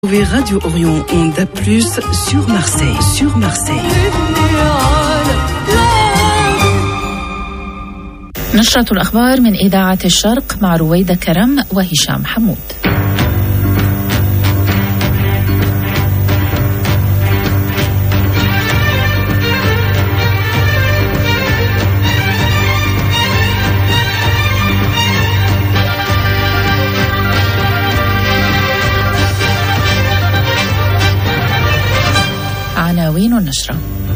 Radio Orion en DAB+, sur Marseille. نشرة الأخبار من إذاعة الشرق مع رويدة كرم وهشام حمود. عناوين النشرة: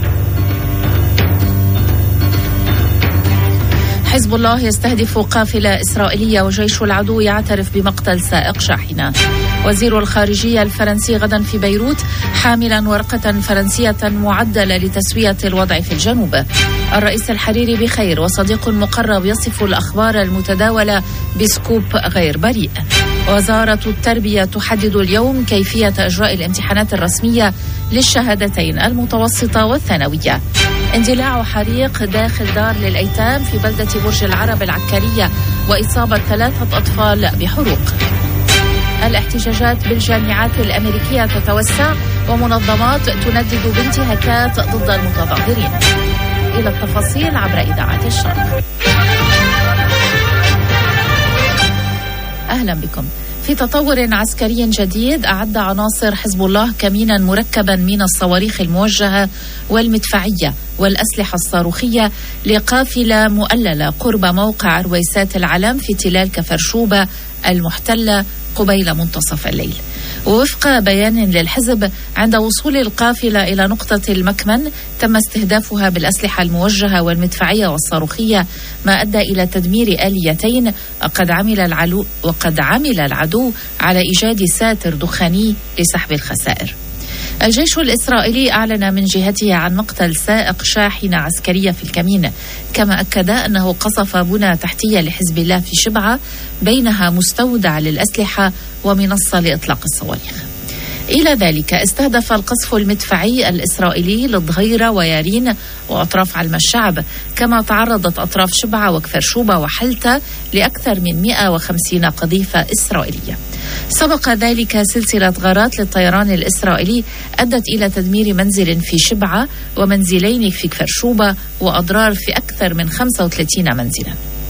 حزب الله يستهدف قافلة إسرائيلية وجيش العدو يعترف بمقتل سائق شاحنة. وزير الخارجية الفرنسي غدا في بيروت حاملا ورقة فرنسية معدلة لتسوية الوضع في الجنوب. الرئيس الحريري بخير وصديق مقرب يصف الأخبار المتداولة بسكوب غير بريء. وزارة التربية تحدد اليوم كيفية إجراء الامتحانات الرسمية للشهادتين المتوسطة والثانوية. اندلاع حريق داخل دار للأيتام في بلدة برج العرب العكارية وإصابة 3 أطفال بحروق. الاحتجاجات بالجامعات الأمريكية تتوسع ومنظمات تندد بانتهاكات ضد المتظاهرين. إلى التفاصيل عبر إذاعة الشرق. أهلا بكم. في تطور عسكري جديد أعد عناصر حزب الله كمينا مركبا من الصواريخ الموجهة والمدفعية والأسلحة الصاروخية لقافلة مؤللة قرب موقع رويسات العلم في تلال كفرشوبة المحتلة قبيل منتصف الليل. ووفق بيان للحزب عند وصول القافلة إلى نقطة المكمن تم استهدافها بالأسلحة الموجهة والمدفعية والصاروخية، ما أدى إلى تدمير آليتين وقد عمل العدو على إيجاد ساتر دخاني لسحب الخسائر. الجيش الإسرائيلي أعلن من جهته عن مقتل سائق شاحنة عسكرية في الكمين، كما أكد أنه قصف بنى تحتية لحزب الله في شبعة بينها مستودع للأسلحة ومنصة لإطلاق الصواريخ. إلى ذلك استهدف القصف المدفعي الإسرائيلي للظهيرة ويارين وأطراف علم الشعب، كما تعرضت أطراف شبعة وكفرشوبة وحلتة لأكثر من 150 قذيفة إسرائيلية. سبق ذلك سلسلة غارات للطيران الإسرائيلي أدت إلى تدمير منزل في شبعة ومنزلين في كفرشوبة وأضرار في أكثر من 35 منزلا.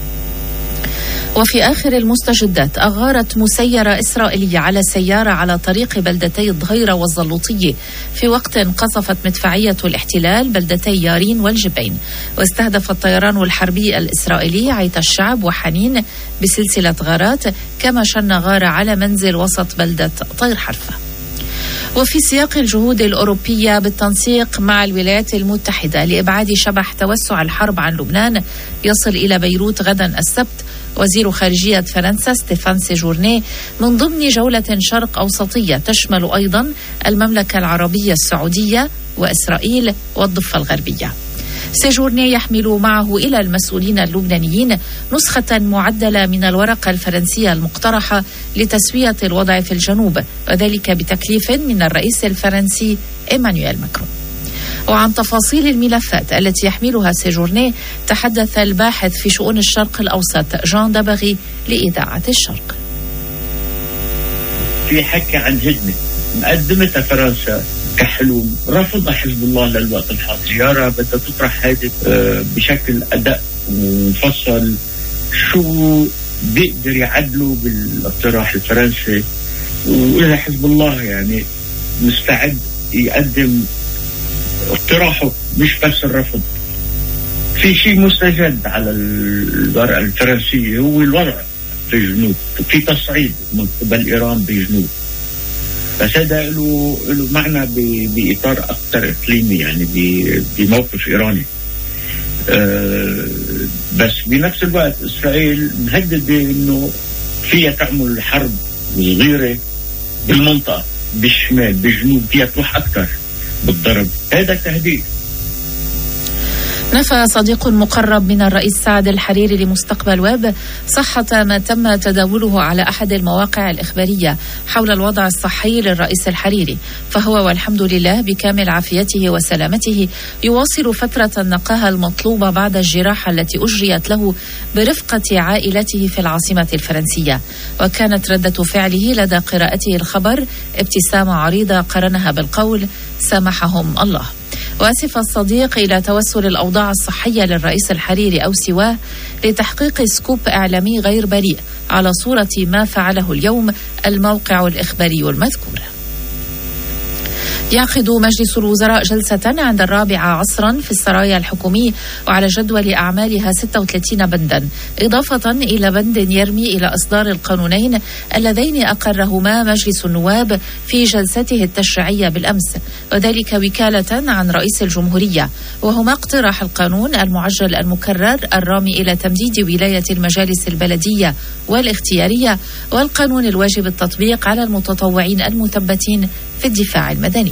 وفي آخر المستجدات أغارت مسيرة إسرائيلية على سيارة على طريق بلدتي الظهيرة والزلوطية في وقت قصفت مدفعية الاحتلال بلدتي يارين والجبين. واستهدف الطيران الحربي الإسرائيلي عيت الشعب وحنين بسلسلة غارات، كما شن غارة على منزل وسط بلدة طير حرفة. وفي سياق الجهود الأوروبية بالتنسيق مع الولايات المتحدة لإبعاد شبح توسع الحرب عن لبنان، يصل إلى بيروت غدا السبت وزير خارجية فرنسا ستيفان سيجورني من ضمن جولة شرق أوسطية تشمل أيضا المملكة العربية السعودية وإسرائيل والضفة الغربية. سيجورني يحمل معه إلى المسؤولين اللبنانيين نسخة معدلة من الورقة الفرنسية المقترحة لتسوية الوضع في الجنوب، وذلك بتكليف من الرئيس الفرنسي إيمانويل ماكرون. وعن تفاصيل الملفات التي يحملها سيجورني تحدث الباحث في شؤون الشرق الأوسط جان دبغي لإذاعة الشرق. في حكي عن هدنة مقدمتها فرنسا كحلول رفض حزب الله للوقت الحاضر، يرى بدها تطرح هذه بشكل أداء مفصل شو بيقدر يعدلوا بالاقتراح الفرنسي، وإذا حزب الله يعني مستعد يقدم اقتراحه مش بس الرفض. في شيء مستجد على الورقة الفرنسية هو الوضع في الجنوب، في تصعيد من قبل إيران بالجنوب، بس هذا له معنى بإطار أكثر إقليمي، يعني بموقف إيراني. بس بنفس الوقت إسرائيل مهددة إنه فيها تعمل حرب صغيرة بالمنطقة، بالشمال بالجنوب، فيها تروح أكثر بالضرب. هذا تهديد. نفى صديق مقرب من الرئيس سعد الحريري لمستقبل ويب صحة ما تم تداوله على أحد المواقع الإخبارية حول الوضع الصحي للرئيس الحريري، فهو والحمد لله بكامل عافيته وسلامته يواصل فترة النقاهة المطلوبة بعد الجراحة التي أجريت له برفقة عائلته في العاصمة الفرنسية. وكانت ردة فعله لدى قراءته الخبر ابتسامة عريضة قرنها بالقول سامحهم الله. وأسف الصديق إلى توسل الأوضاع الصحية للرئيس الحريري أو سواه لتحقيق سكوب إعلامي غير بريء على صورة ما فعله اليوم الموقع الإخباري المذكور. يعقد مجلس الوزراء جلسة عند 4 عصرا في السرايا الحكومي وعلى جدول أعمالها 36 بندا، إضافة إلى بند يرمي إلى إصدار القانونين اللذين أقرهما مجلس النواب في جلسته التشريعية بالأمس، وذلك وكالة عن رئيس الجمهورية، وهما اقتراح القانون المعجل المكرر الرامي إلى تمديد ولاية المجالس البلدية والاختيارية، والقانون الواجب التطبيق على المتطوعين المثبتين في الدفاع المدني.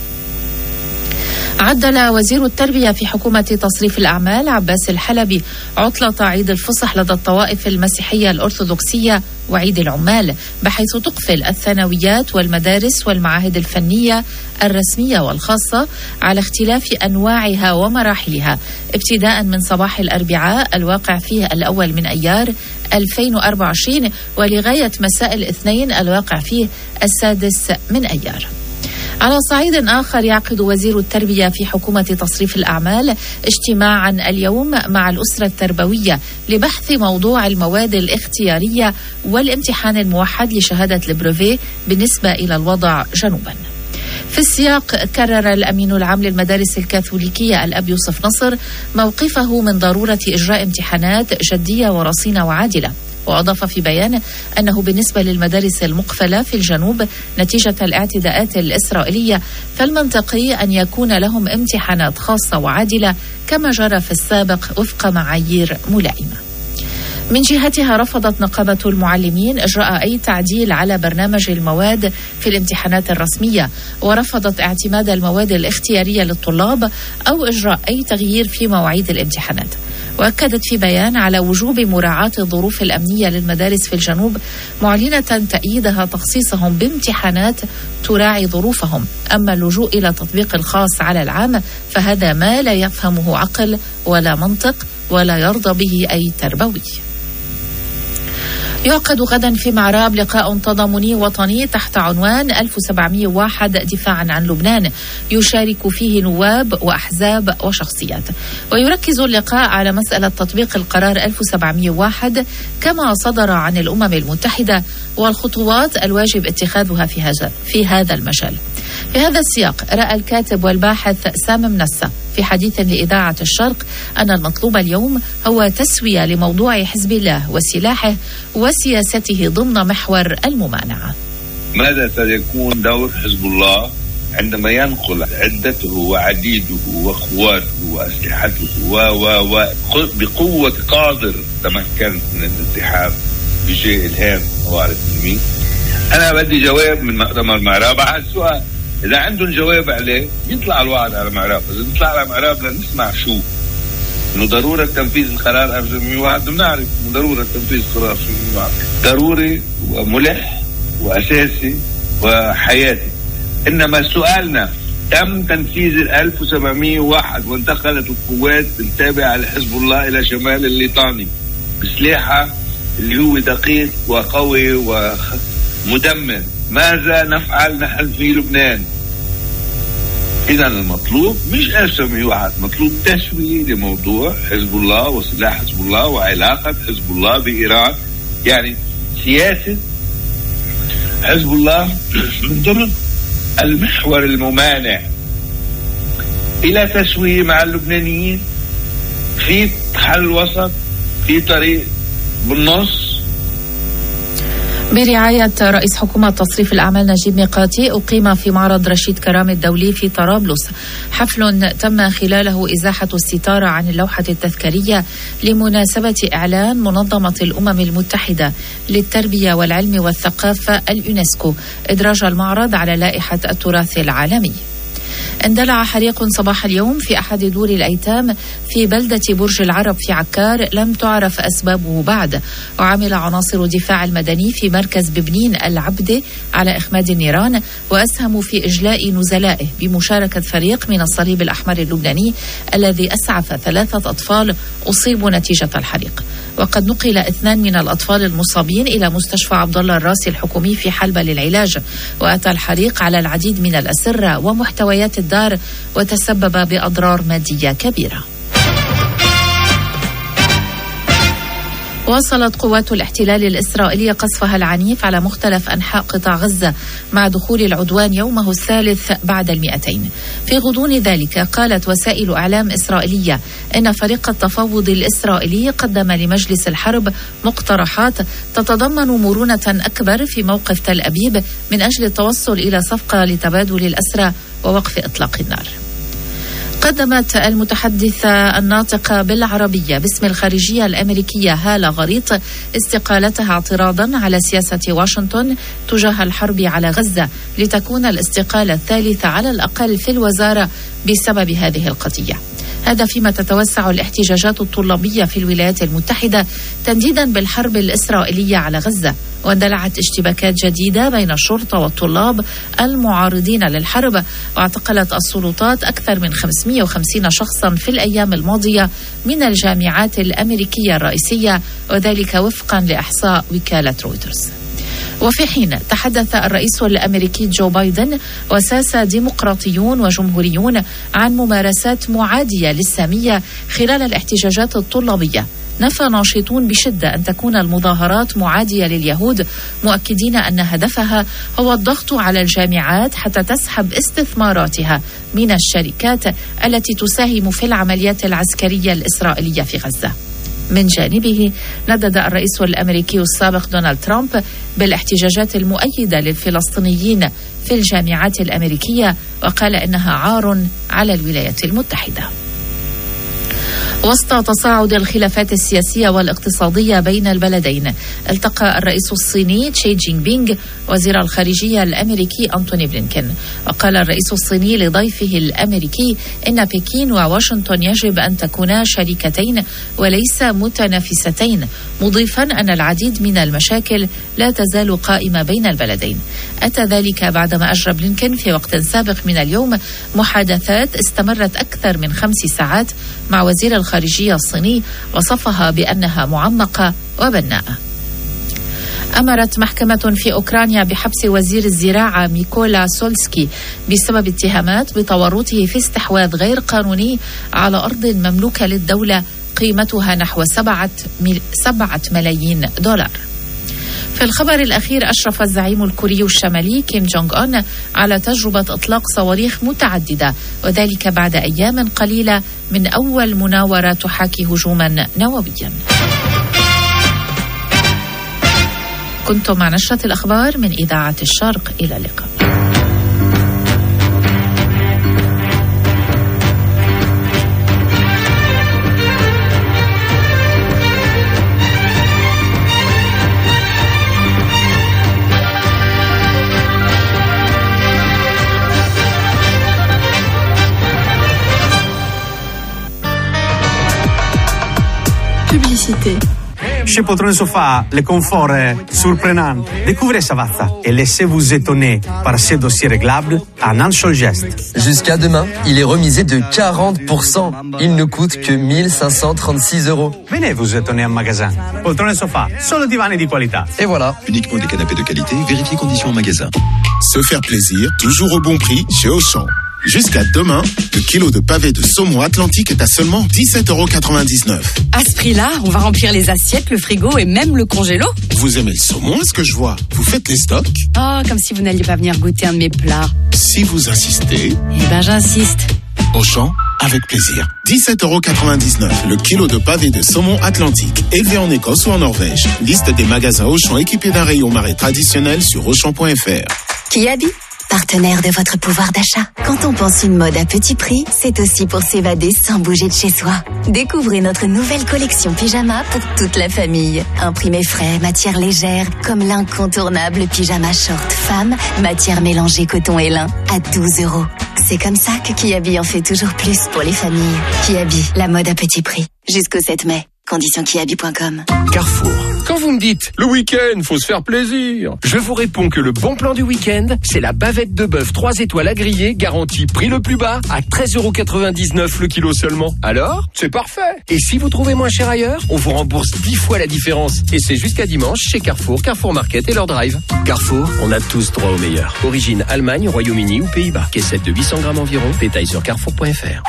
عدل وزير التربية في حكومة تصريف الأعمال عباس الحلبي عطلة عيد الفصح لدى الطوائف المسيحية الأرثوذكسية وعيد العمال، بحيث تقفل الثانويات والمدارس والمعاهد الفنية الرسمية والخاصة على اختلاف أنواعها ومراحلها، ابتداء من صباح الأربعاء الواقع فيه 1 من أيار 2024 ولغاية مساء الاثنين الواقع فيه 6 من أيار. على صعيد آخر، يعقد وزير التربية في حكومة تصريف الأعمال اجتماعا اليوم مع الأسرة التربوية لبحث موضوع المواد الاختيارية والامتحان الموحد لشهادة البروفيه بالنسبة إلى الوضع جنوبا. في السياق، كرر الأمين العام للمدارس الكاثوليكية الأب يوسف نصر موقفه من ضرورة إجراء امتحانات جدية ورصينة وعادلة، وأضاف في بيان أنه بالنسبة للمدارس المقفلة في الجنوب نتيجة الاعتداءات الإسرائيلية فالمنطقي أن يكون لهم امتحانات خاصة وعادلة كما جرى في السابق وفق معايير ملائمة. من جهتها، رفضت نقابة المعلمين إجراء أي تعديل على برنامج المواد في الامتحانات الرسمية، ورفضت اعتماد المواد الاختيارية للطلاب أو إجراء أي تغيير في مواعيد الامتحانات. وأكدت في بيان على وجوب مراعاة الظروف الأمنية للمدارس في الجنوب، معلنة تأييدها تخصيصهم بامتحانات تراعي ظروفهم، أما اللجوء إلى تطبيق الخاص على العام فهذا ما لا يفهمه عقل ولا منطق ولا يرضى به أي تربوي. يعقد غدا في معراب لقاء تضامني وطني تحت عنوان 1701 دفاعا عن لبنان، يشارك فيه نواب وأحزاب وشخصيات، ويركز اللقاء على مسألة تطبيق القرار 1701 كما صدر عن الأمم المتحدة والخطوات الواجب اتخاذها في هذا المجال. في هذا السياق، رأى الكاتب والباحث سام منسى في حديث لإذاعة الشرق أن المطلوب اليوم هو تسوية لموضوع حزب الله وسلاحه وسياسته ضمن محور الممانعة. ماذا سيكون دور حزب الله عندما ينقل عدته وعديده وقواته وأسلحته بقوة قادر تمكن من الانسحاب بشيء إلهام وعلى المسلمين؟ أنا بدي جواب من مؤتمر معراب على السؤال. إذا عندهم جواب عليه يطلع الوعد على معراب، إذا يطلع على معراب لنسمع شو إنه ضرورة تنفيذ القرار 1701. بنعرف إنه ضرورة تنفيذ القرار 1701 ضروري وملح وأساسي وحياتي، إنما سؤالنا تم تنفيذ 1701 وانتقلت القوات التابعة لحزب الله إلى شمال الليطاني بسلاحها اللي هو دقيق وقوي ومدمر. ماذا نفعل نحن في لبنان؟ إذا المطلوب مش 1701، مطلوب تسوية لموضوع حزب الله وسلاح حزب الله وعلاقة حزب الله بإيران، يعني سياسة حزب الله من ضمن المحور الممانع إلى تسوية مع اللبنانيين في حل وسط في طريق بالنص. برعاية رئيس حكومة تصريف الأعمال نجيب ميقاتي، أقيم في معرض رشيد كرامي الدولي في طرابلس حفل تم خلاله إزاحة الستارة عن اللوحة التذكارية لمناسبة إعلان منظمة الأمم المتحدة للتربية والعلم والثقافة اليونسكو إدراج المعرض على لائحة التراث العالمي. اندلع حريق صباح اليوم في أحد دور الأيتام في بلدة برج العرب في عكار، لم تعرف أسبابه بعد. وعمل عناصر الدفاع المدني في مركز ببنين العبدة على إخماد النيران، وأسهموا في إجلاء نزلائه بمشاركة فريق من الصليب الأحمر اللبناني الذي أسعف 3 أطفال أصيبوا نتيجة الحريق. وقد نقل 2 من الأطفال المصابين إلى مستشفى عبد الله الراسي الحكومي في حلبة للعلاج. وأتى الحريق على العديد من الأسرة ومحتويات الدار وتسبب بأضرار مادية كبيرة. واصلت قوات الاحتلال الإسرائيلية قصفها العنيف على مختلف أنحاء قطاع غزة مع دخول العدوان يومه الثالث بعد 200. في غضون ذلك قالت وسائل إعلام إسرائيلية إن فريق التفاوض الإسرائيلي قدم لمجلس الحرب مقترحات تتضمن مرونة أكبر في موقف تل أبيب من أجل التوصل إلى صفقة لتبادل الأسرى ووقف إطلاق النار. قدمت المتحدثة الناطقة بالعربية باسم الخارجية الأمريكية هالة غريط استقالتها اعتراضا على سياسة واشنطن تجاه الحرب على غزة، لتكون الاستقالة الثالثة على الأقل في الوزارة بسبب هذه القضية. هذا فيما تتوسع الاحتجاجات الطلابية في الولايات المتحدة تنديدا بالحرب الإسرائيلية على غزة، واندلعت اشتباكات جديدة بين الشرطة والطلاب المعارضين للحرب. واعتقلت السلطات أكثر من 550 شخصا في الأيام الماضية من الجامعات الأمريكية الرئيسية، وذلك وفقا لإحصاء وكالة رويترز. وفي حين تحدث الرئيس الأمريكي جو بايدن وساسة ديمقراطيون وجمهوريون عن ممارسات معادية للسامية خلال الاحتجاجات الطلابية، نفى ناشطون بشدة أن تكون المظاهرات معادية لليهود، مؤكدين أن هدفها هو الضغط على الجامعات حتى تسحب استثماراتها من الشركات التي تساهم في العمليات العسكرية الإسرائيلية في غزة. من جانبه ندد الرئيس الأمريكي السابق دونالد ترامب بالاحتجاجات المؤيدة للفلسطينيين في الجامعات الأمريكية، وقال إنها عار على الولايات المتحدة. وسط تصاعد الخلافات السياسية والاقتصادية بين البلدين، التقى الرئيس الصيني تشي جين بينغ وزير الخارجية الأمريكي أنتوني بلينكن. وقال الرئيس الصيني لضيفه الأمريكي إن بكين وواشنطن يجب أن تكونا شريكتين وليس متنافستين، مضيفا أن العديد من المشاكل لا تزال قائمة بين البلدين. أتى ذلك بعدما أجرى بلينكن في وقت سابق من اليوم محادثات استمرت أكثر من 5 ساعات مع وزير الخارجية الصيني، وصفها بأنها معمقة وبناءة. أمرت محكمة في أوكرانيا بحبس وزير الزراعة ميكولا سولسكي بسبب اتهامات بتورطه في استحواذ غير قانوني على أرض مملوكة للدولة قيمتها نحو 7 ملايين دولار. في الخبر الأخير، أشرف الزعيم الكوري الشمالي كيم جونغ أون على تجربة إطلاق صواريخ متعددة، وذلك بعد أيام قليلة من أول مناورة تحاكي هجوما نوويا. كنتم مع نشرة الأخبار من إذاعة الشرق، إلى اللقاء. Chez Poltrone Sofa, le confort surprenant. Découvrez Savazza et laissez-vous étonner par ses dossiers réglables en un seul geste. Jusqu'à demain, il est remisé de 40%. Il ne coûte que 1536 €. Venez vous étonner en magasin. Poltrone Sofa, solo divani di qualità. Et voilà. Uniquement des canapés de qualité, vérifiez conditions en magasin. Se faire plaisir, toujours au bon prix chez Auchan. Jusqu'à demain, le kilo de pavé de saumon Atlantique est à seulement 17,99 €. À ce prix-là, on va remplir les assiettes, le frigo et même le congélo. Vous aimez le saumon, est-ce que je vois? Vous faites les stocks? Oh, comme si vous n'alliez pas venir goûter un de mes plats. Si vous insistez... Eh ben, j'insiste. Auchan, avec plaisir. 17,99 € le kilo de pavé de saumon Atlantique, élevé en Écosse ou en Norvège. Liste des magasins Auchan équipés d'un rayon marais traditionnel sur Auchan.fr. Kiabi, partenaire de votre pouvoir d'achat. Quand on pense une mode à petit prix, c'est aussi pour s'évader sans bouger de chez soi. Découvrez notre nouvelle collection pyjama pour toute la famille. Imprimé frais, matière légère, comme l'incontournable pyjama short femme, matière mélangée coton et lin, à 12 €. C'est comme ça que Kiabi en fait toujours plus pour les familles. Kiabi, la mode à petit prix. Jusqu'au 7 mai. Conditions kiabi.com. Carrefour. Quand vous me dites, le week-end, faut se faire plaisir, je vous réponds que le bon plan du week-end, c'est la bavette de bœuf 3 étoiles à griller, garantie prix le plus bas, à 13,99€ le kilo seulement. Alors, c'est parfait. Et si vous trouvez moins cher ailleurs, on vous rembourse 10 fois la différence. Et c'est jusqu'à dimanche chez Carrefour, Carrefour Market et leur drive. Carrefour, on a tous droit au meilleur. Origine Allemagne, Royaume-Uni ou Pays-Bas. Caissette de 800 grammes environ. Détail sur carrefour.fr.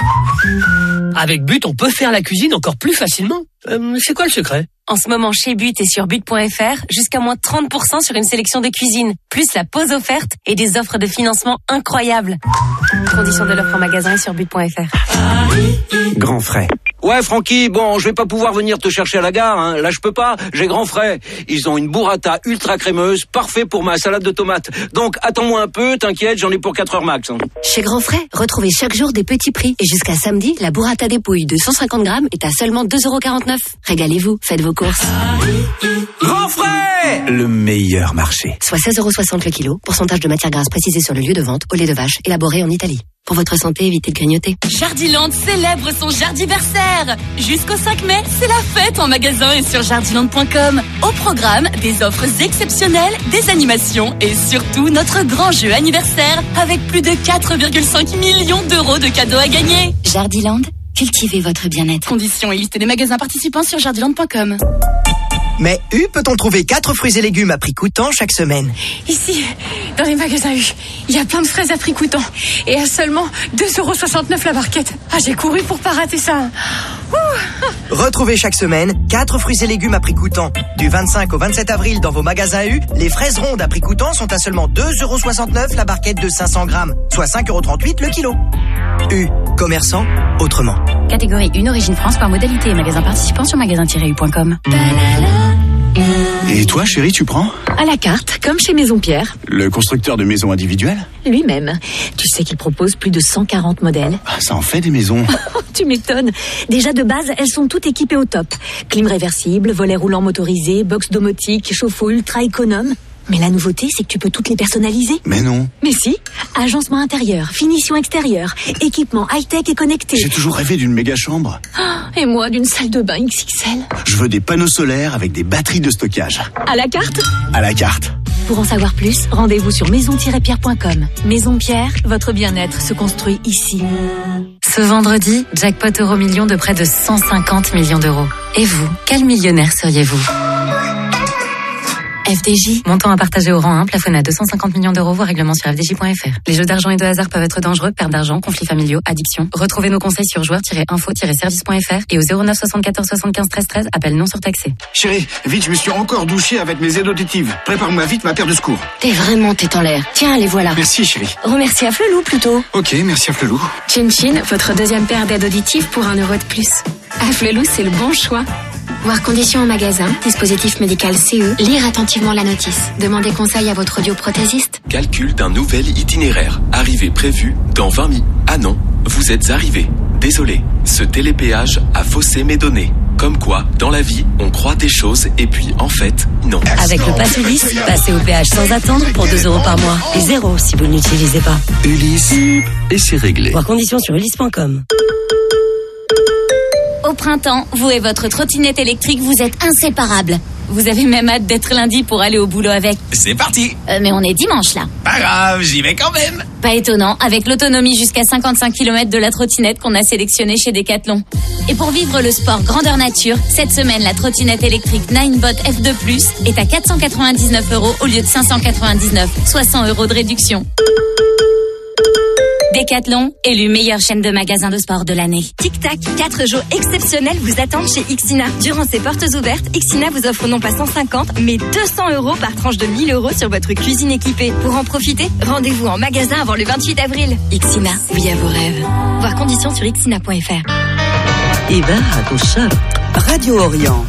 Avec But, on peut faire la cuisine encore plus facilement. C'est quoi le secret ? En ce moment, chez But et sur but.fr, jusqu'à moins 30% sur une sélection de cuisine, plus la pause offerte et des offres de financement incroyables. Conditions de l'offre en magasin et sur but.fr. Grand frais. Ouais, Francky, bon, je vais pas pouvoir venir te chercher à la gare, hein. Là, je peux pas, j'ai Grand Frais. Ils ont une burrata ultra crémeuse, parfait pour ma salade de tomates. Donc, attends-moi un peu, t'inquiète, j'en ai pour 4 heures max. Hein. Chez Grand Frais, retrouvez chaque jour des petits prix. Et jusqu'à samedi, la burrata dépouille de 150 grammes est à seulement 2,49€. Régalez-vous, faites vos courses. Grand Frais! Le meilleur marché. Soit 16,60€ le kilo, pourcentage de matière grasse précisé sur le lieu de vente, au lait de vache, élaboré en Italie. Pour votre santé, évitez de grignoter. Jardiland célèbre son jardiversaire. Jusqu'au 5 mai, c'est la fête en magasin et sur jardiland.com. Au programme, des offres exceptionnelles, des animations et surtout notre grand jeu anniversaire avec plus de 4,5 millions d'euros de cadeaux à gagner. Jardiland, cultivez votre bien-être. Conditions et liste des magasins participants sur jardiland.com. Mais U peut-on trouver 4 fruits et légumes à prix coûtant chaque semaine? Ici, dans les magasins U, il y a plein de fraises à prix coûtant. Et à seulement 2,69€ la barquette. Ah, j'ai couru pour pas rater ça. Retrouvez chaque semaine 4 fruits et légumes à prix coûtant. Du 25 au 27 avril dans vos magasins U, les fraises rondes à prix coûtant sont à seulement 2,69€ la barquette de 500 grammes, soit 5,38€ le kilo. U, commerçant autrement. Catégorie 1 Origine France par modalité et magasin participant sur magasin-u.com. Et toi, chérie, tu prends ? À la carte, comme chez Maison Pierre. Le constructeur de maisons individuelles ? Lui-même. Tu sais qu'il propose plus de 140 modèles. Ça en fait des maisons. Tu m'étonnes. Déjà de base, elles sont toutes équipées au top. Clim réversible, volet roulant motorisé, box domotique, chauffe-eau ultra économe. Mais la nouveauté, c'est que tu peux toutes les personnaliser. Mais non. Mais si. Agencement intérieur, finition extérieure, équipement high-tech et connecté. J'ai toujours rêvé d'une méga chambre. Et moi, d'une salle de bain XXL. Je veux des panneaux solaires avec des batteries de stockage. À la carte ? À la carte. Pour en savoir plus, rendez-vous sur maison-pierre.com. Maison Pierre, votre bien-être se construit ici. Ce vendredi, jackpot euro-million de près de 150 millions d'euros. Et vous, quel millionnaire seriez-vous ? FDJ, montant à partager au rang 1, plafonné à 250 millions d'euros, voire règlement sur fdj.fr. Les jeux d'argent et de hasard peuvent être dangereux, perte d'argent, conflits familiaux, addiction. Retrouvez nos conseils sur joueurs-info-service.fr et au 09 74 75 13 13, appel non surtaxé. Chérie, vite, je me suis encore douché avec mes aides auditives. Prépare-moi vite ma paire de secours. T'es vraiment tête en l'air. Tiens, les voilà. Merci, chérie. Remercie à Flelou plutôt. Ok, merci à Flelou. Chin Chin, votre deuxième paire d'aides auditives pour 1€ de plus. À Flelou, c'est le bon choix. Voir conditions en magasin, dispositif médical CE, lire attentivement la notice. Demandez conseil à votre audioprothésiste. Calcul d'un nouvel itinéraire. Arrivée prévue dans 20 minutes. Ah non, vous êtes arrivé. Désolé, ce télépéage a faussé mes données. Comme quoi, dans la vie, on croit des choses et puis, en fait, non. Avec le Pass Ulysse, passez au péage sans attendre pour 2€ par mois. Et 0 si vous ne l'utilisez pas. Ulysse, et c'est réglé. Voir conditions sur ulysse.com. Au printemps, vous et votre trottinette électrique, vous êtes inséparables. Vous avez même hâte d'être lundi pour aller au boulot avec. C'est parti. Mais on est dimanche là. Pas grave, j'y vais quand même. Pas étonnant, avec l'autonomie jusqu'à 55 km de la trottinette qu'on a sélectionnée chez Decathlon. Et pour vivre le sport grandeur nature, cette semaine, la trottinette électrique Ninebot F2+, est à 499€ au lieu de 599, soit 100€ de réduction. Decathlon, élu meilleure chaîne de magasins de sport de l'année. Tic-tac, 4 jours exceptionnels vous attendent chez Ixina. Durant ces portes ouvertes, Ixina vous offre non pas 150, mais 200€ par tranche de 1000€ sur votre cuisine équipée. Pour en profiter, rendez-vous en magasin avant le 28 avril. Ixina, oui à vos rêves. Voir conditions sur ixina.fr. Et ben, à ton chat. Radio Orient.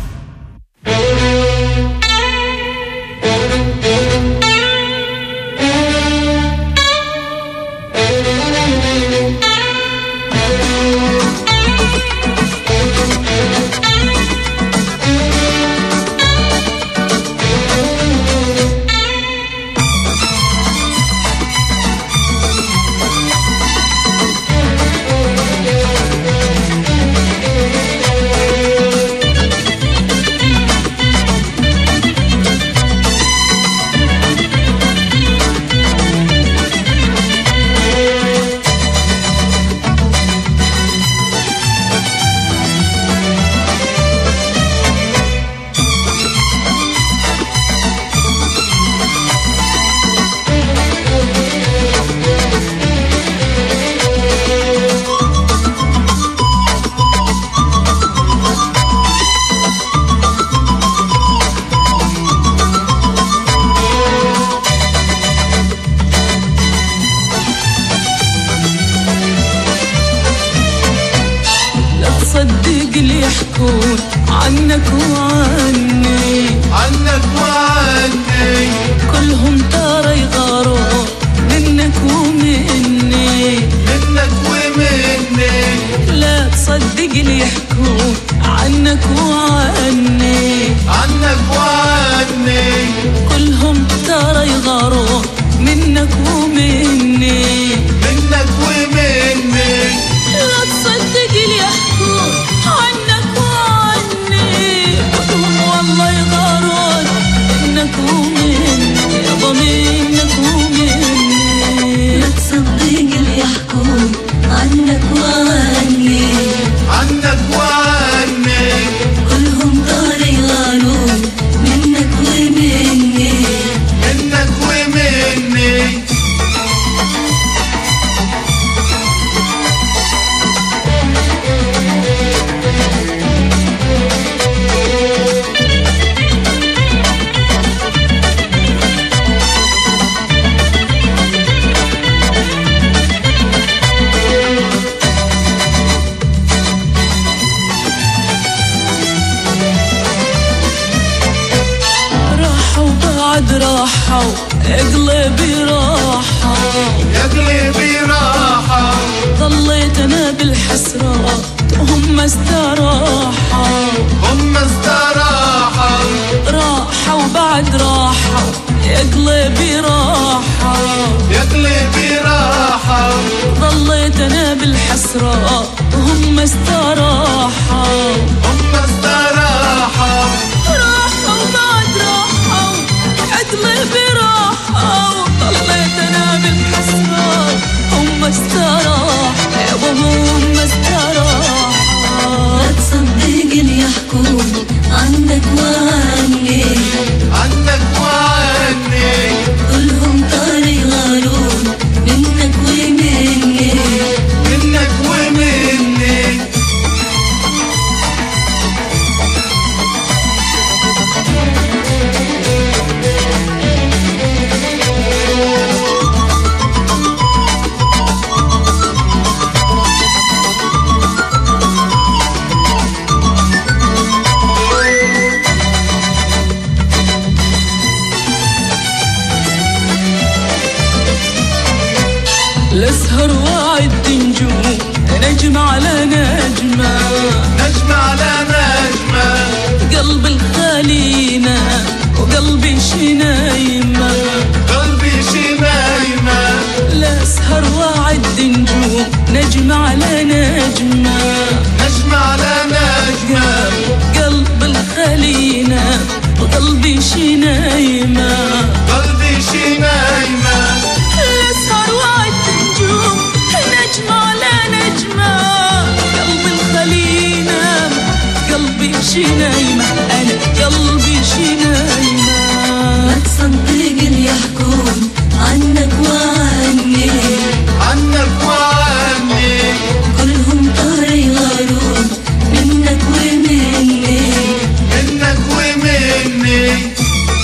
يحكون عنك وعني عنك وعني كلهم ترى يغارون منك ومني منك ومني لا تصدق اللي يحكون عنك وعني عنك وعني كلهم ترى يغارون منك ومني منك ومني لا تصدق اللي يحكون عنك وعني كلهم والله يغارون منك ومني يابا منك ومني لا تصدق اللي يحكون عنك وعني عنك وعني كلهم طار يغارون منك ومني منك ومني راحوا قلبي راحة يا قلبي راحة ظليت انا بالحسرات هم استراحة هم استراحة راحة وبعد راحة يا قلبي راحة يا قلبي راحة ظليت انا بالحسرات هم استراحة هم استراحة راحة وبعد راحة قلبي راحة وضليت أنا بالحسرات هم استراحة يابا هم استراحة لا تصدق اللي يحكون عنك وعني عنك وعني كلهم طار يغارون منك ومني منك ومني الأسهر واعد نجوم نجم على نجمة نجم على نجمة قلب الخالينا وقلبي شنايمة قلبي شنايمة الأسهر واعد نجوم نجم على نجمة نجم على نجمة قلب الخالينا وقلبي شنايمة قلبي شنايمة الأسهر واعد نجمة على نجمة قلبي الخلينا قلبي شنايمة أنا قلبي شنايمة لا تصدق اللي يحكون عنك وعني عنك وعني كلهم طار يغارون منك ومني منك ومني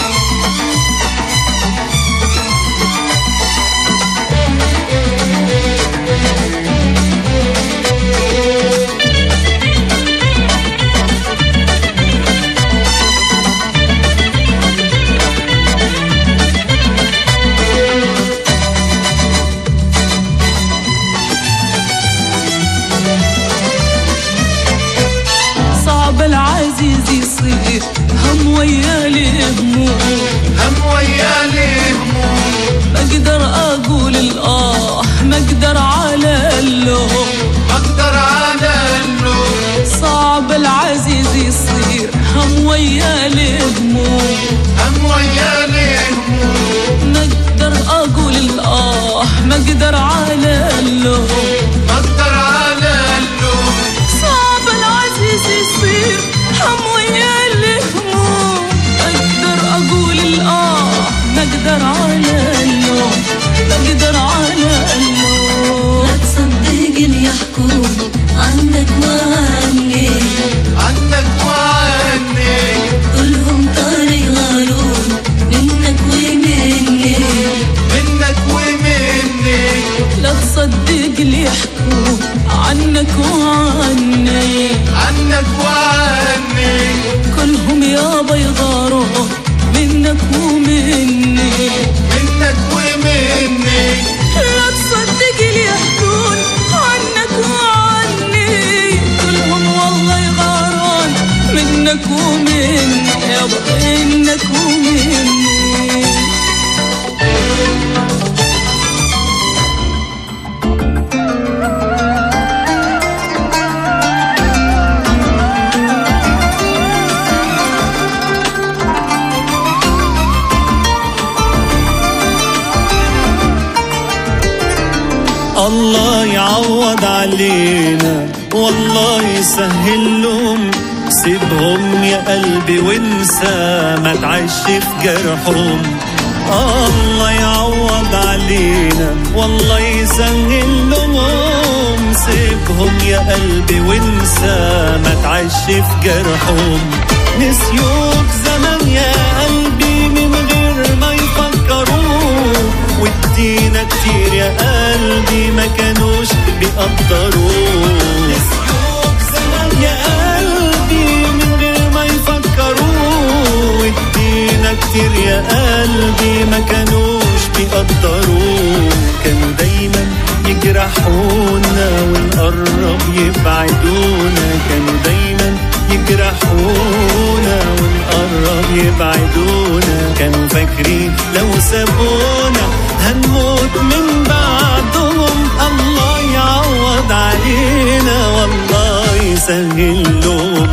العزيز يصير هم ويالي هموم هم ويالي هموم ما اقدر اقول الاه ما اقدر على اللوم ما اقدر على اللوم صعب العزيز يصير هم ويالي هموم هم ويالي هموم ما اقدر اقول الاه ما اقدر على اللوم ما اقدر على اللوم صعب العزيز يصير هم ويالي هموم اقدر اقول الاه ما اقدر على اللوم ما اقدر على اللوم لا تصدق اللي يحكون عنك وعني عنك وعني كلهم طار يغارون منك ومني منك ومني لا تصدق اللي يحكوا عنك وعني كلهم يابا يغاروا منك ومني لا تصدق اللي يحكون عنك وعني كلهم والله يغارون منك ومني يابا منك ومني. الله يعوض علينا والله يسهل لهم سيبهم يا قلبي وانسى ما تعيش في جرحهم. الله يعوض علينا والله يسهل لهم سيبهم يا قلبي وانسى ما تعيش في جرحهم. نسيوك زمان يا قلبي من غير ما يفكروا وادينا كتير يا قلبي ما كانوش بيقدروا. نسيوك زمان يا قلبي من غير ما يفكروا وادينا كتير يا قلبي ما كانوش بيقدروا. كانوا دايما يجرحونا ونقرب يبعدونا كانوا دايما يجرحونا ونقرب يبعدونا كانوا فاكرين لو سابونا هنموت من بعدهم. الله يعوض علينا والله يسهل لهم.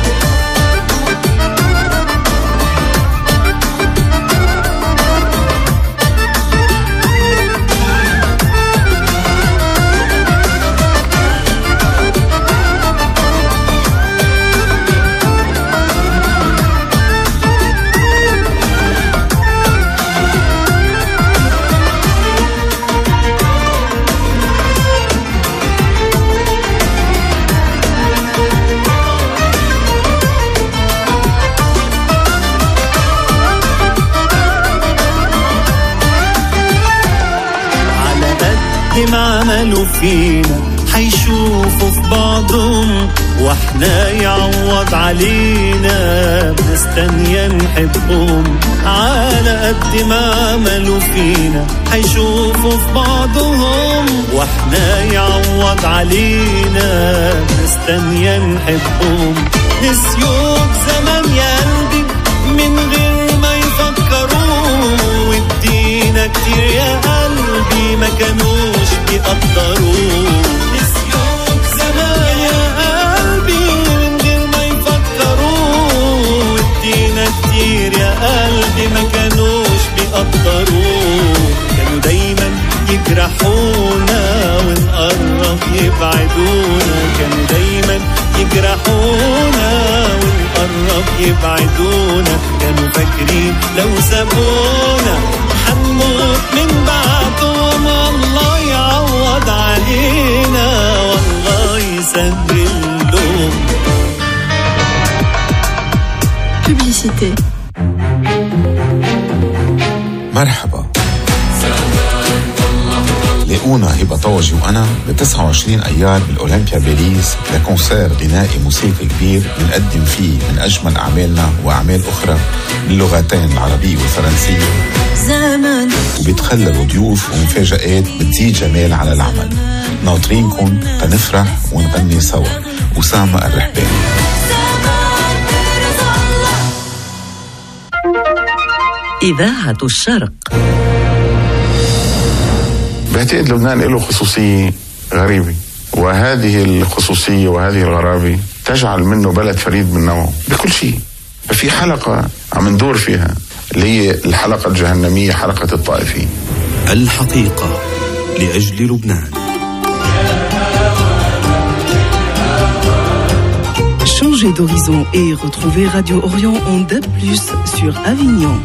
ما عملوا فينا حيشوفوا في بعضهم واحنا يعوض علينا ناس تانية نحبهم. على قد ما عملوا فينا حيشوفوا في بعضهم واحنا يعوض علينا ناس تانية نحبهم. نسيوك زمان يا قلبي من غير ما يفكروا وادينا كتير يا قلبي ما كانوش بيقدروا. نسيوك زمان يا قلبي من غير ما يفكروا وادينا كتير يا قلبي ما كانوش بيقدروا. كانوا دايما يجرحونا ونقرب يبعدونا كانوا دايما يجرحونا ونقرب يبعدونا كانوا فاكرين لو سابونا هنموت من بعدهم. الله يعوض علينا والله يسهل لهم. Publicité. مرحبا، لاقونا هبة طوجي وأنا ب 29 أيار بالأولمبيا باريس لكونسير غنائي موسيقي كبير بنقدم فيه من أجمل أعمالنا وأعمال أخرى باللغتين العربية والفرنسية زمان. وبيتخللوا ضيوف ومفاجآت بتزيد جمال على العمل. ناطرينكم تنفرح ونغني سوا. أسامة الرحباني. إذاعة الشرق. بعتقد لبنان له خصوصية غريبة، وهذه الخصوصية وهذه الغرابة تجعل منه بلد فريد من نوعه بكل شيء. ففي حلقة عم ندور فيها اللي هي الحلقة الجهنمية، حلقة الطائفين. الحقيقة لأجل لبنان. Changez d'horizon et retrouvez Radio Orient en DAB+ sur Avignon.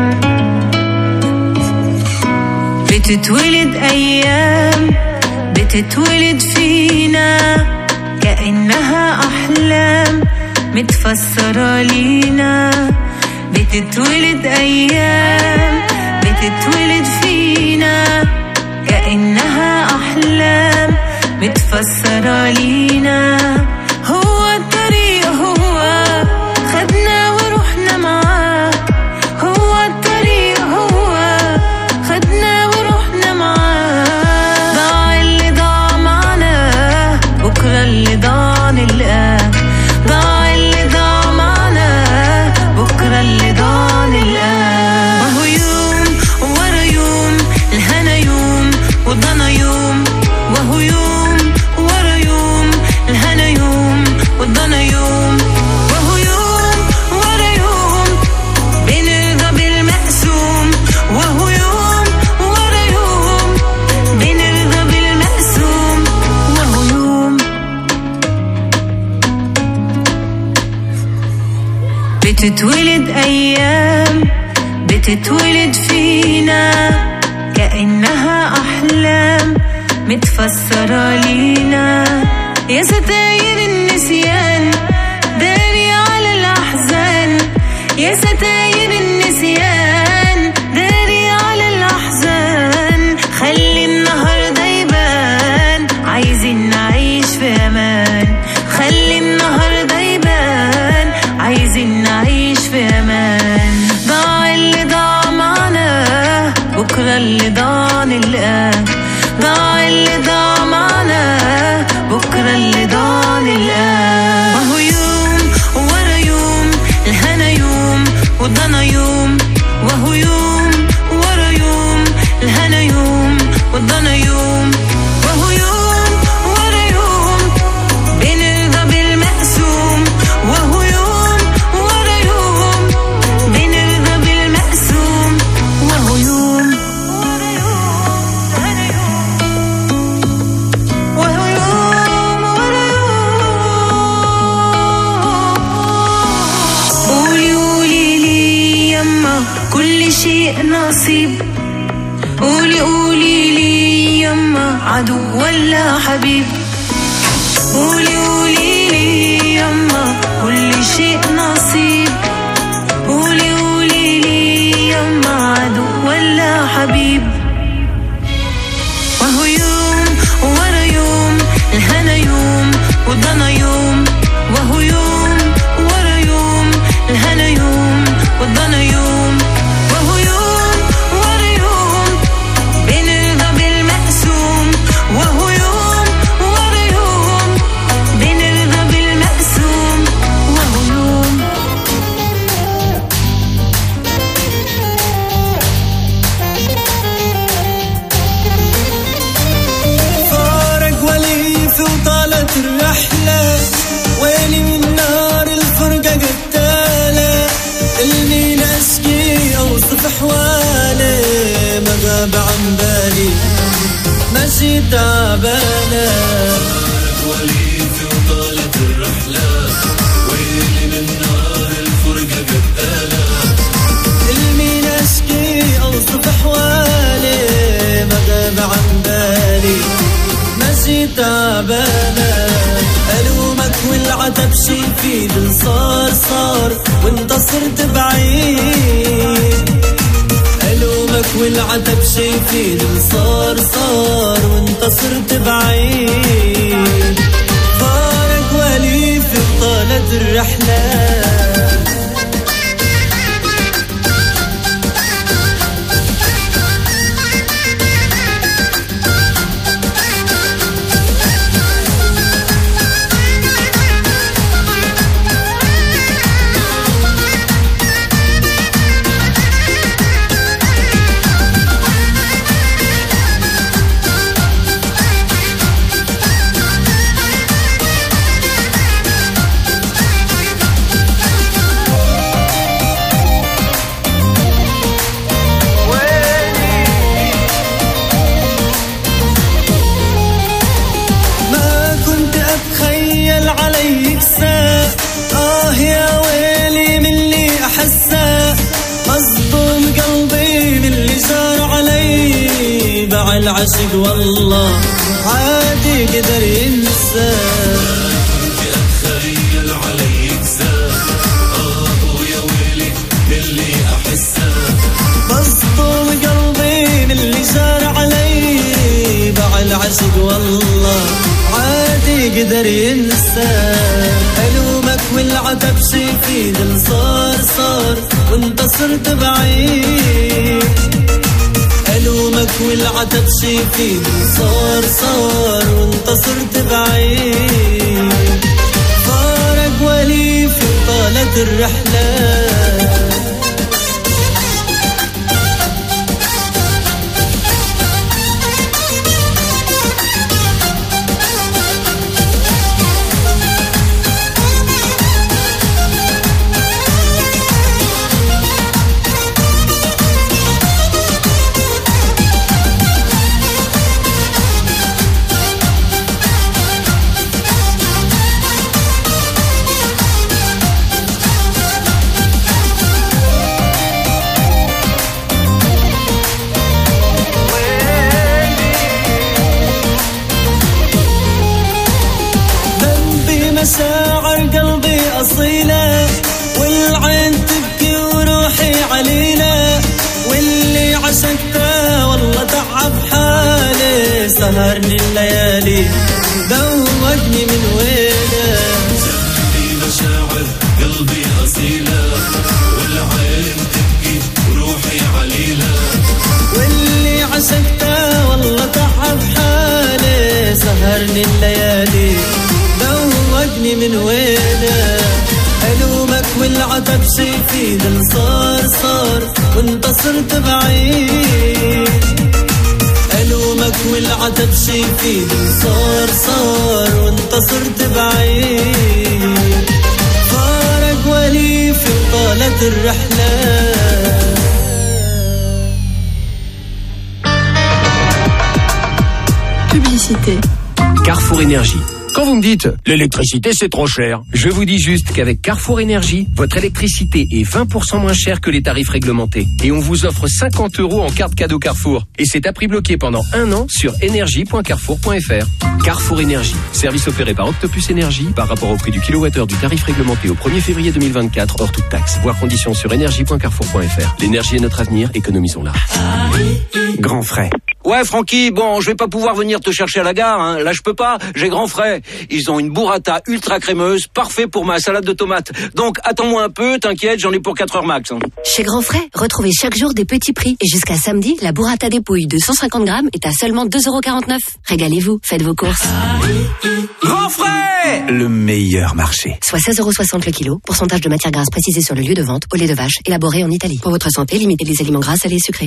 بتتولد أيام بتتولد فينا كأنها أحلام متفسرة لينا، بتتولد أيام بتتولد فينا كأنها أحلام متفسرة لينا. هو الطريق هو خدنا ورحنا معاه، هو الطريق هو خدنا ورحنا معاه. ضاع اللي ضاع معنا بكرة اللي ضاع نلقاه، ضاع اللي ضاع معنا بكرة اللي ضاع نلقاه. وهو يوم ورا يوم الهنا يوم وضنا يوم، وهو يوم ورا يوم الهنا يوم وضنا يوم، وهو يوم ورا يوم بنرضى بالمقسوم، وهو يوم ورا يوم بنرضى بالمقسوم، وهو يوم. بتتولد أيام بتتولد فينا كأنها أحلام متفسرة لينا. يا ستاير النسيان داري على الأحزان، يا ستاير النسيان داري على الأحزان. خلي النهاردة يبان عايزين نعيش في أمان، خلي النهاردة يبان عايزين نعيش في أمان. ضاع اللي ضاع معنا بكرة اللي ضاع نلقاه، ضاع اللي ضاع معنا بكرة اللي ضاع نلقاه. وهو يوم ورا يوم الهنا يوم وضنا يوم، وهو يوم ورا يوم الهنا يوم وضنا يوم، وهو يوم ورا يوم بنرضى بالمقسوم، وهو يوم ورا يوم بنرضى بالمقسوم، وهو يوم ورا يوم الهنا يوم، وهو يوم ورا يوم. قولي قولي لي يما كل شيء نصيب، قولي قولي لي يما عدو ولا حبيب، قولي قولي لي يما كل شيء نصيب، قولي قولي لي يما عدو ولا حبيب. وهو يوم ورا يوم الهنا يوم وضنا يوم، وهو يوم ورا يوم الهنا يوم وضنا يوم، وهو يوم ورا يوم بنرضى بالمقسوم، وهو يوم ورا يوم بنرضى بالمقسوم، وهو يوم. فارق وليفي وطالت الرحلة، ويلي من نار الفرقة قتالة. اللي نسقي أوصف أحواله ما غاب عن بالي ماشي تعبانة. فارق وليفي وطالت الرحلة، ويلي من نار الفرقة قتالة. اللي نسقي أوصف أحواله ما غاب عن بالي ماشي تعبانة. ألومك والعتب شي في اللي صار وانت صرت بعيد، ألومك والعتب شي في اللي صار وانت صرت بعيد. فارق وليفي طالت الرحلة. العشق والله عادي قدر ينسى أتخيل علي يكسر ويا ويلي اللي أحسه بسطوا قلبي اللي صار علي باع العشق والله عادي قدر ينسى ألومك والعتب شي في دل صار وانت صرت بعيد ألومك والعتب شي في دل صار وانت صرت بعيد فارق ولي في طالت الرحلة مشاعر قلبي أصيلة والعين تبكي وروحي عليلة واللي عشقته والله تعب حالي سهرني الليالي دوقني من وينه في مشاعر قلبي أصيلة والعين تبكي وروحي عليلة واللي عشقته والله تعب حالي سهرني الليالي دوقني من وينه ألومك والعتب شي في دل صار وانت صرت بعيد ألومك والعتب شي في دل صار وانت صرت بعيد فارق ولي في طالت الرحلة Publicité. Carrefour Énergie. Quand vous me dites l'électricité c'est trop cher, je vous dis juste qu'avec Carrefour Énergie, votre électricité est 20% moins chère que les tarifs réglementés. Et on vous offre 50 € en carte cadeau Carrefour. Et c'est à prix bloqué pendant 1 an sur énergie.carrefour.fr. Carrefour Énergie, service opéré par Octopus Énergie par rapport au prix du kilowattheure du tarif réglementé au 1er février 2024 hors toute taxe. Voir conditions sur énergie.carrefour.fr. L'énergie est notre avenir, économisons-la. Grand frais. Ouais, Francky, bon, je vais pas pouvoir venir te chercher à la gare, hein. Là, je peux pas. J'ai grand frais. Ils ont une burrata ultra crémeuse, parfait pour ma salade de tomates. Donc, attends-moi un peu, t'inquiète, j'en ai pour 4 heures max, hein. Chez Grand Frais, retrouvez chaque jour des petits prix. Et jusqu'à samedi, la burrata des pouilles de 150 grammes est à seulement 2,49 €. Régalez-vous, faites vos courses. Grand frais, le meilleur marché. Soit 16,60 € le kilo. Pourcentage de matière grasse précisé sur le lieu de vente. Au lait de vache, élaboré en Italie. Pour votre santé, limitez les aliments gras, salés et sucrés.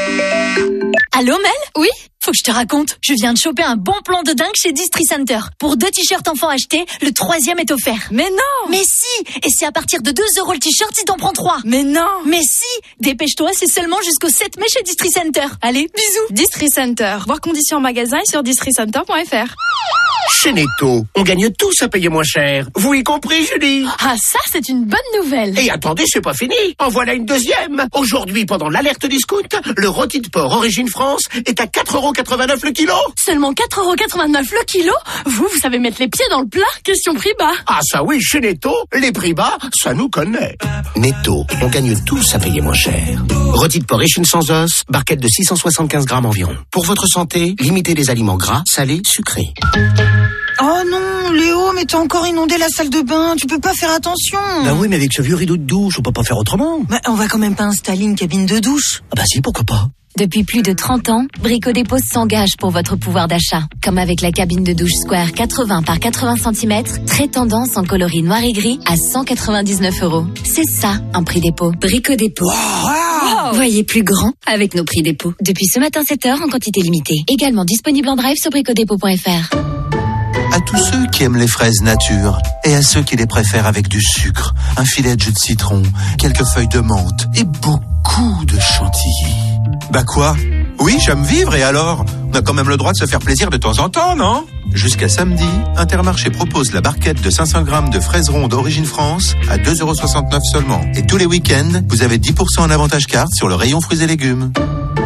Allô Mel ? Oui ? Faut que je te raconte. Je viens de choper un bon plan de dingue chez Distri Center. Pour 2 t-shirts enfants achetés, le 3e est offert. Mais non ! Mais si ! Et c'est à partir de 2 € le t-shirt si t'en prends 3. Mais non ! Mais si ! Dépêche-toi, c'est seulement jusqu'au 7 mai chez Distri Center. Allez, bisous ! Distri Center. Voir conditions en magasin et sur districenter.fr. Chez Netto, on gagne tous à payer moins cher. Vous y compris, Julie? Ah, ça, c'est une bonne nouvelle. Et attendez, c'est pas fini. En voilà une deuxième. Aujourd'hui, pendant l'alerte discount, le rôti de porc Origine France est à 4,89 € le kilo. Seulement 4,89 € le kilo? Vous savez mettre les pieds dans le plat. Question prix bas. Ah ça oui, chez Netto, les prix bas, ça nous connaît. Netto, on gagne tous à payer moins cher. Rôti de porc échine sans os, barquette de 675 grammes environ. Pour votre santé, limitez les aliments gras, salés, sucrés. Oh non, Léo, mais t'as encore inondé la salle de bain, tu peux pas faire attention. Bah oui, mais avec ce vieux rideau de douche, on peut pas faire autrement. Bah, on va quand même pas installer une cabine de douche. Ah bah si, pourquoi pas. Depuis plus de 30 ans, Brico Dépôt s'engage pour votre pouvoir d'achat. Comme avec la cabine de douche Square 80 par 80 cm, très tendance en coloris noir et gris à 199 €. C'est ça, un prix dépôt. Brico Dépôt. Wow. Voyez plus grand avec nos prix dépôt. Depuis ce matin 7h en quantité limitée. Également disponible en drive sur bricodépôt.fr. À tous ceux qui aiment les fraises nature et à ceux qui les préfèrent avec du sucre, un filet de jus de citron, quelques feuilles de menthe et beaucoup de chantilly. Bah quoi ? Oui, j'aime vivre et alors ? On a quand même le droit de se faire plaisir de temps en temps, non ? Jusqu'à samedi, Intermarché propose la barquette de 500 grammes de fraises rondes Origine France à 2,69 € seulement. Et tous les week-ends, vous avez 10% en avantage carte sur le rayon fruits et légumes.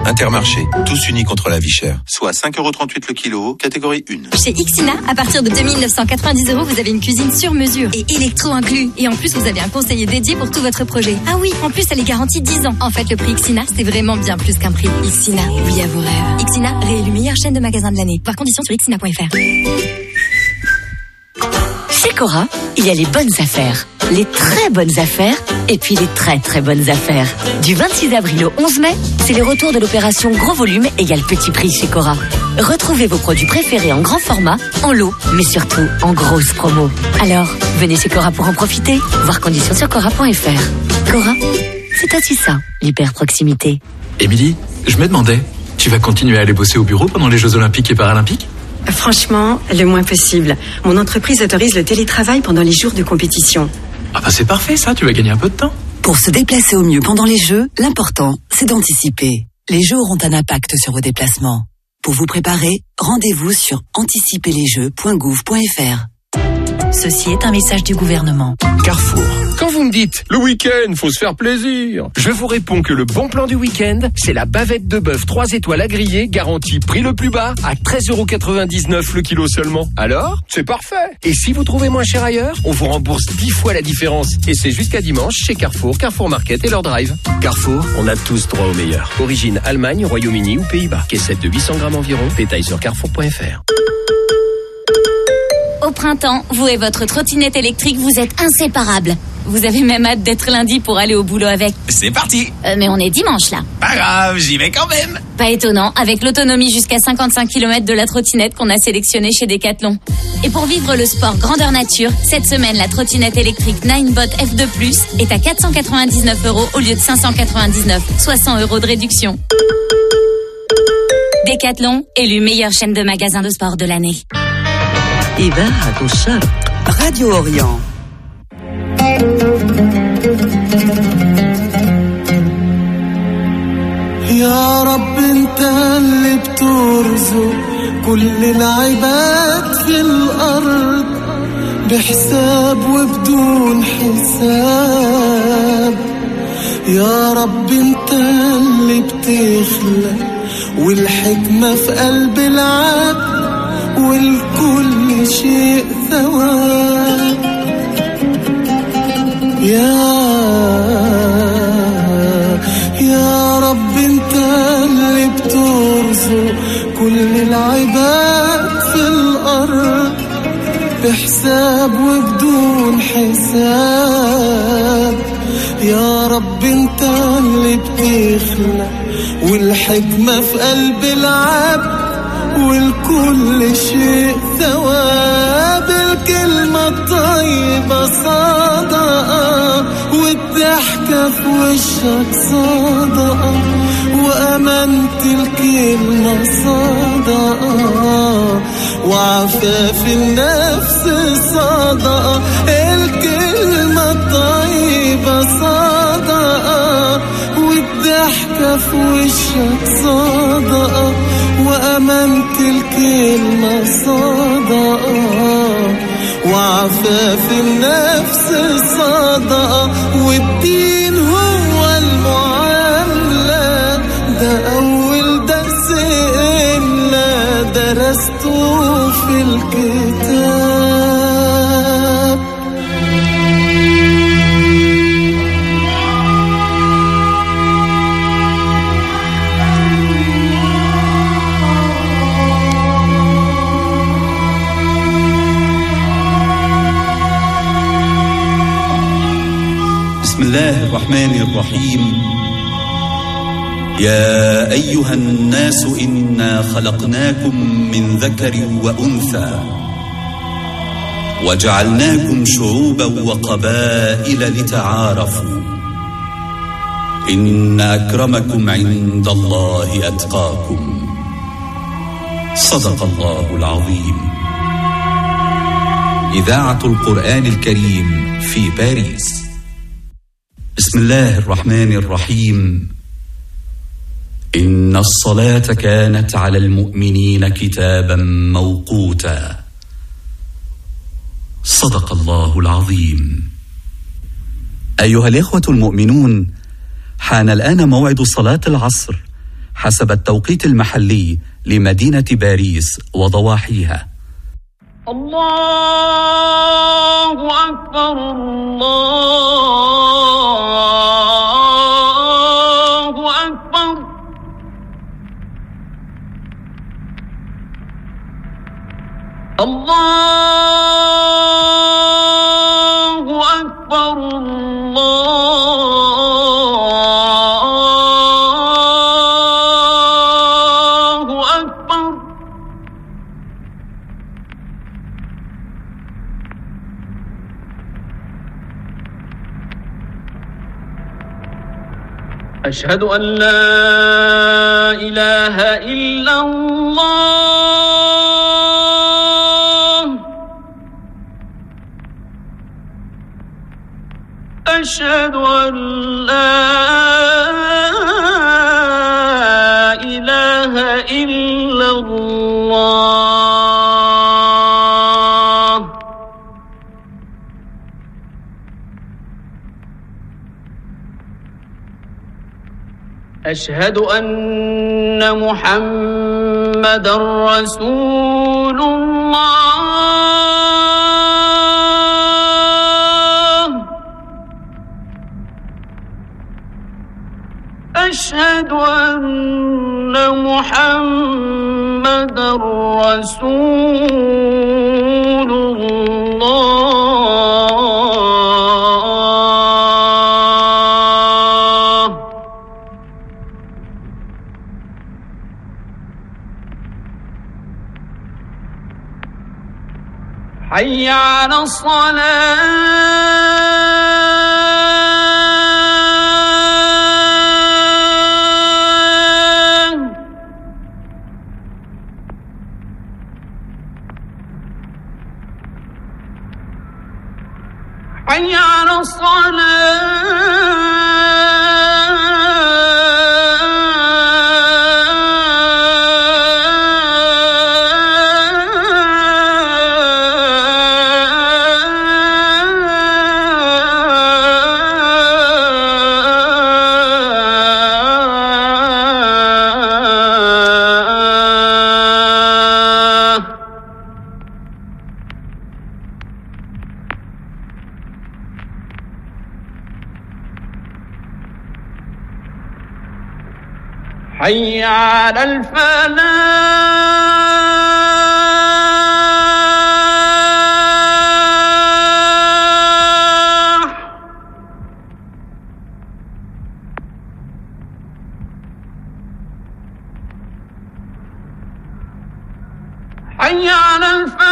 Intermarché, tous unis contre la vie chère. Soit 5,38 € le kilo, catégorie 1. Chez Ixina, à partir de 2990 €, vous avez une cuisine sur mesure et électro inclus. Et en plus, vous avez un conseiller dédié pour tout votre projet. Ah oui, en plus, elle est garantie 10 ans. En fait, le prix Ixina, c'est vraiment bien plus qu'un prix. Ixina, oui à vos rêves. Ixina, réélu meilleure chaîne de magasins de l'année. Voir conditions sur ixina.fr. Chez Cora, il y a les bonnes affaires, les très bonnes affaires et puis les très très bonnes affaires. Du 26 avril au 11 mai, c'est le retour de l'opération Gros Volume égale Petit Prix chez Cora. Retrouvez vos produits préférés en grand format, en lot, mais surtout en grosse promo. Alors, venez chez Cora pour en profiter. Voir conditions sur cora.fr. Cora, c'est aussi ça, l'hyper proximité. Émilie, je me demandais, tu vas continuer à aller bosser au bureau pendant les Jeux Olympiques et Paralympiques ? Franchement, le moins possible. Mon entreprise autorise le télétravail pendant les jours de compétition. Ah bah c'est parfait ça, tu vas gagner un peu de temps. Pour se déplacer au mieux pendant les Jeux, l'important, c'est d'anticiper. Les Jeux auront un impact sur vos déplacements. Pour vous préparer, rendez-vous sur anticiperlesjeux.gouv.fr. Ceci est un message du gouvernement. Carrefour. Quand vous me dites, le week-end, faut se faire plaisir, je vous réponds que le bon plan du week-end, c'est la bavette de bœuf 3 étoiles à griller, garantie prix le plus bas, à 13,99 € le kilo seulement. Alors, c'est parfait. Et si vous trouvez moins cher ailleurs, on vous rembourse 10 fois la différence. Et c'est jusqu'à dimanche chez Carrefour, Carrefour Market et leur drive. Carrefour, on a tous droit au meilleur. Origine Allemagne, Royaume-Uni ou Pays-Bas. Caissette de 800 grammes environ. Détail sur carrefour.fr. Au printemps, vous et votre trottinette électrique, vous êtes inséparables. Vous avez même hâte d'être lundi pour aller au boulot avec. C'est parti. Mais on est dimanche là. Pas grave, j'y vais quand même. Pas étonnant, avec l'autonomie jusqu'à 55 km de la trottinette qu'on a sélectionnée chez Decathlon. Et pour vivre le sport grandeur nature, cette semaine, la trottinette électrique Ninebot F2+, est à 499 € au lieu de 599, soit 100 € de réduction. Decathlon, élu meilleure chaîne de magasins de sport de l'année. إذاعة الشرق راديو أوريون. يا رب انت اللي بترزق كل العباد في الأرض بحساب وبدون حساب. يا رب انت اللي بتخلق والحكمة في قلب العبد والكل شيء ثواب. يا رب انت اللي بترزق كل العباد في الأرض بحساب وبدون حساب. يا رب انت اللي بتخلق والحكمة في قلب العبد والكل شيء ثواب. الكلمة الطيبة صدقة والضحكة في وشك صدقة وأمانة الكلمة صدقة وعفاف النفس صدقة. الكلمة الطيبة صدقة والضحكة في وشك صدقة وأمانة الكلمة صدقة وعفاف النفس صدقة. والدين هو المعاملة، ده أول درس إلا درسته في الكتاب. بسم الله الرحمن الرحيم. يا أيها الناس إنا خلقناكم من ذكر وأنثى وجعلناكم شعوبا وقبائل لتعارفوا إن أكرمكم عند الله أتقاكم. صدق الله العظيم. إذاعة القرآن الكريم في باريس. بسم الله الرحمن الرحيم. إن الصلاة كانت على المؤمنين كتابا موقوتا. صدق الله العظيم. أيها الإخوة المؤمنون، حان الآن موعد صلاة العصر حسب التوقيت المحلي لمدينة باريس وضواحيها. الله أكبر الله أكبر الله أكبر الله أكبر أشهد أن لا إله إلا الله أشهد أن لا إله إلا الله أشهد أن محمدًا رسول الله أشهد أن محمدًا رسول الله حي على الصلاة حي على حي على الفلاح حي على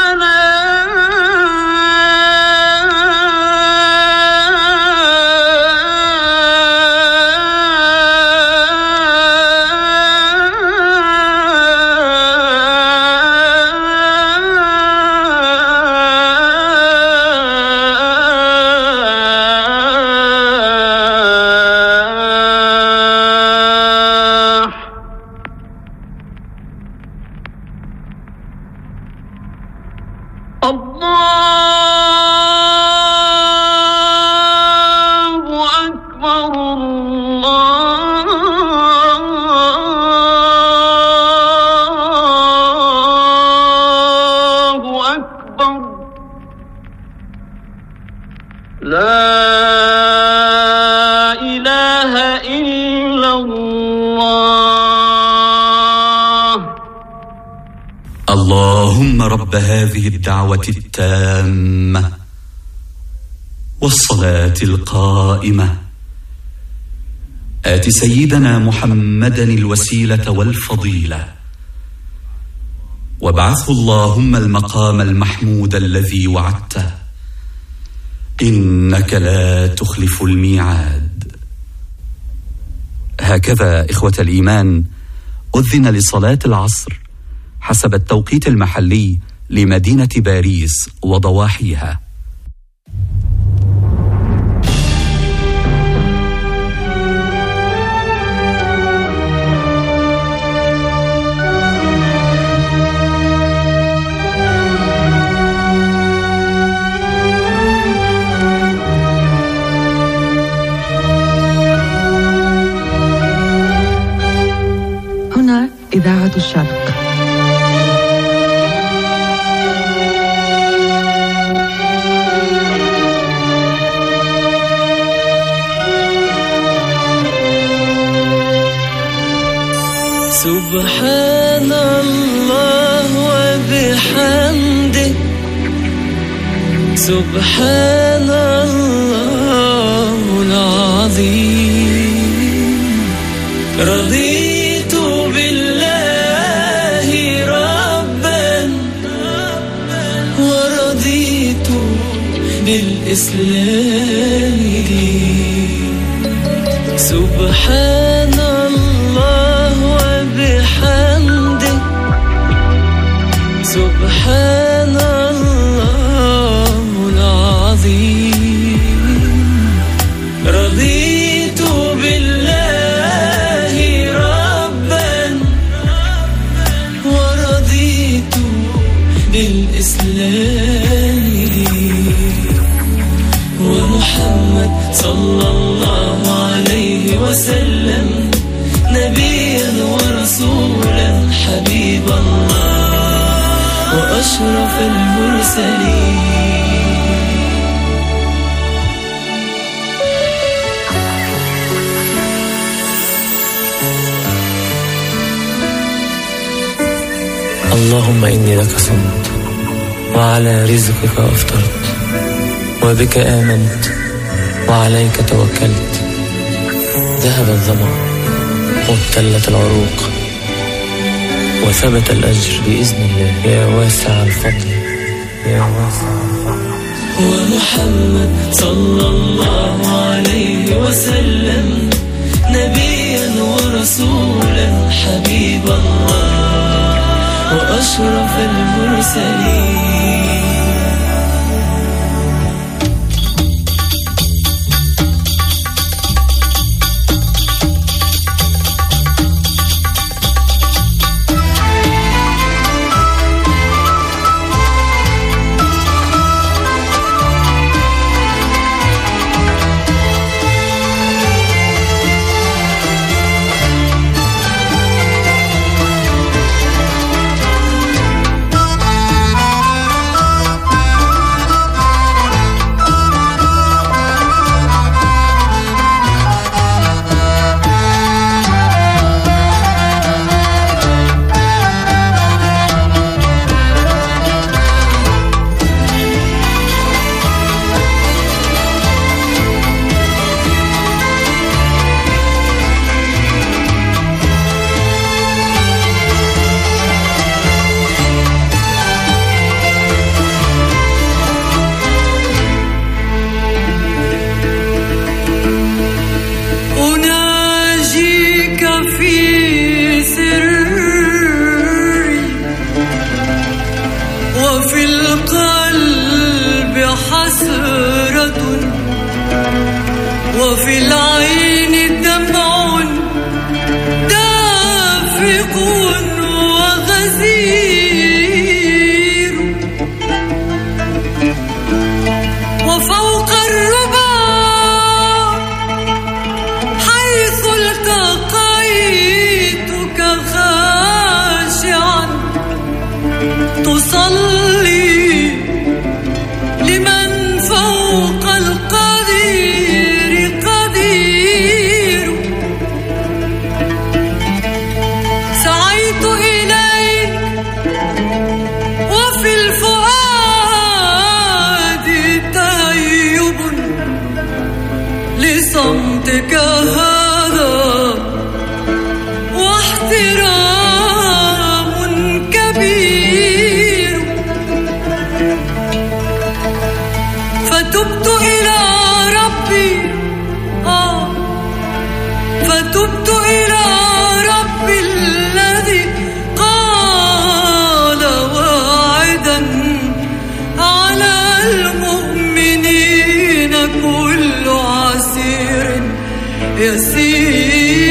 اللهم رب هذه الدعوة التامة والصلاة القائمة آت سيدنا محمدا الوسيلة والفضيلة وابعثه اللهم المقام المحمود الذي وعدته إنك لا تخلف الميعاد. هكذا إخوة الإيمان أذن لصلاة العصر حسب التوقيت المحلي لمدينة باريس وضواحيها. سبحان الله العظيم رضيت بالله ربا ورضيت بالإسلام دينا سبحان الله وبحمده سبحان الله العظيم رضيت بالله ربا ورضيت بالإسلام ومحمد صلى الله عليه وسلم نبيا ورسولا حبيب الله وأشرف المرسلين اللهم إني لك صمت وعلى رزقك أفطرت وبك آمنت وعليك توكلت ذهب الظمأ وابتلت العروق وثبت الأجر بإذن الله يا واسع الفضل يا واسع الفضل ومحمد صلى الله عليه وسلم نبيا ورسولا حبيب الله وأشرف المرسلين وفي العين دمع دافق وغزير وفوق الربا حيث التقيتك خاشعا تصلي لمن فوق القدير قدير سعيت إليك وفي الفؤاد تهيب لصمتك هذا واحترام كبير فتبت إلى ربي فتبت إلى ربي الذي قال واعدا على المؤمنين كل عسير يسير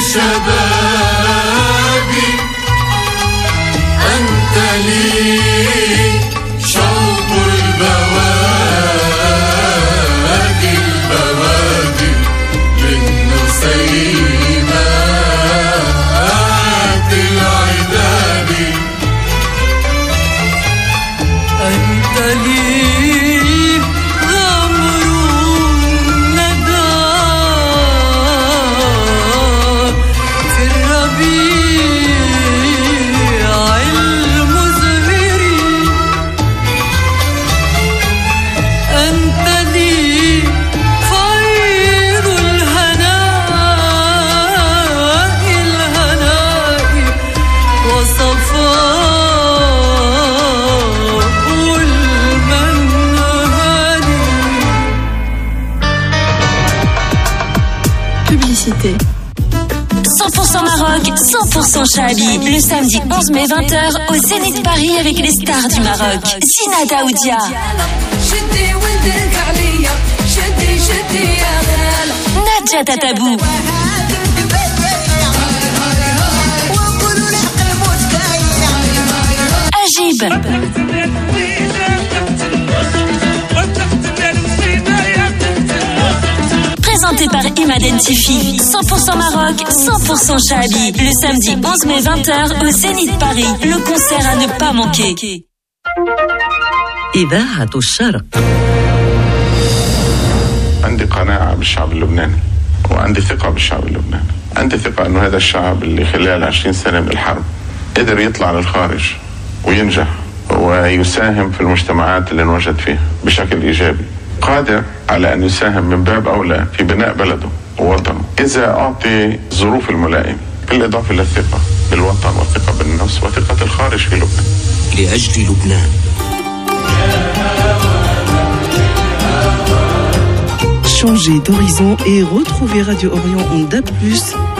شبابي أنت لي شوق البوادي البوادي من نسيمات العذاب أنت لي غمر الندى في الربيع المزهر أنت لي فيض الهناء الهناء وصفاء المنهل. Publicité. 100% Maroc, 100% Chabi. Le samedi 11 mai 20h au Zénith Paris avec les stars du Maroc. Sina Daoudia, Nadja Tatabou, Ajib, présenté par Imad Tifi. 100% Maroc, 100% Chabi. Le samedi 11 mai 20h au Zénith Paris. Le concert à ne pas manquer. إذاعة الشرق. عندي قناعة بالشعب اللبناني وعندي ثقة بالشعب اللبناني. عندي ثقة أنه هذا الشعب اللي خلال 20 سنة من الحرب قدر يطلع للخارج وينجح ويساهم في المجتمعات اللي انوجد فيها بشكل إيجابي، قادر على أن يساهم من باب أولى في بناء بلده ووطنه إذا أعطي الظروف الملائمة، بالإضافة للثقة بالوطن والثقة بالنفس وثقة الخارج في لبنان. لأجل لبنان. Changez d'horizon et retrouvez Radio Orient en DAB+.